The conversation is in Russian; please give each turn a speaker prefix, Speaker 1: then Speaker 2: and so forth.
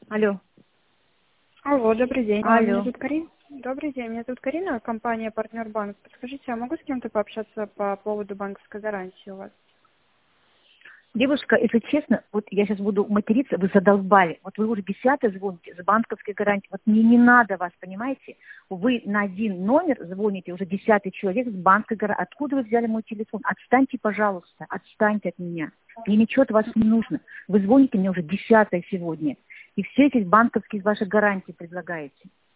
Speaker 1: Алло.
Speaker 2: Алло, добрый день. Меня
Speaker 1: Алло.
Speaker 2: зовут Карина. Добрый день, меня зовут Карина, компания «Партнер Банк». Подскажите, а могу с кем-то пообщаться по поводу банковской гарантии у вас?
Speaker 1: Девушка, если честно, вот я сейчас буду материться, вы задолбали. Вот вы уже 10-й звоните за банковской гарантией. Вот мне не надо вас, понимаете? Вы на один номер звоните, уже 10-й человек с банковской гарантией. Откуда вы взяли мой телефон? Отстаньте, пожалуйста, отстаньте от меня. Мне ничего от вас не нужно. Вы звоните мне уже 10-й сегодня. И все эти банковские ваши гарантии предлагаете.